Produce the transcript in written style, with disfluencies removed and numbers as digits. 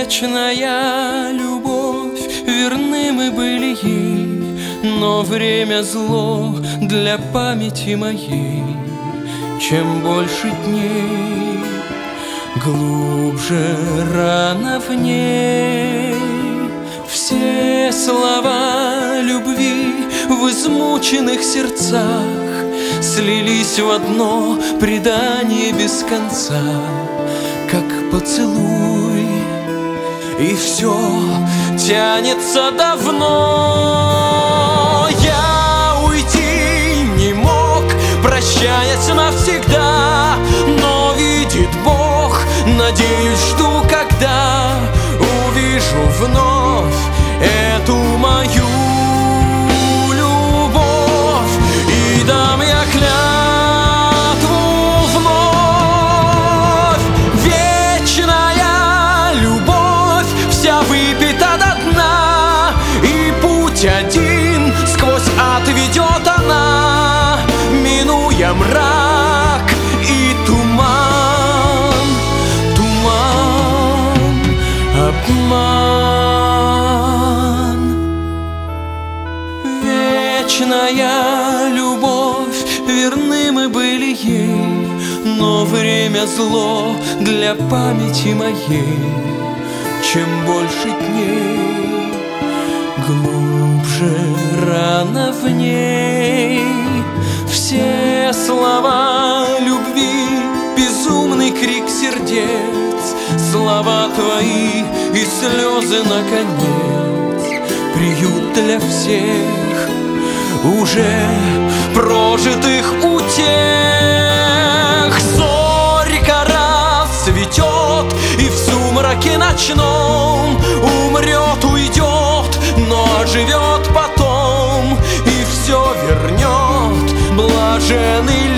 Вечная любовь, верны мы были ей, но время зло для памяти моей. Чем больше дней, глубже рана в ней. Все слова любви в измученных сердцах слились в одно предание без конца, как поцелуй, и все тянется давно. Я уйти не мог, прощаясь навсегда, но видит Бог, надеюсь, жду, когда увижу вновь эту мою любовь, и дам я клятву вновь. Вечная любовь вся выпита до дна, и путь один сквозь ад ведет она, минуя мрак и туман, туман, обман. Вечная любовь, верны мы были ей, но время зло для памяти моей. Чем больше дней, глубже рана в ней. Все слова любви, безумный крик сердец, слова твои и слезы наконец, приют для всех уже прожитых утех. Зорька расцветет, и в сумраке ночном умрет, уйдет, но оживет потом, и все вернет блаженный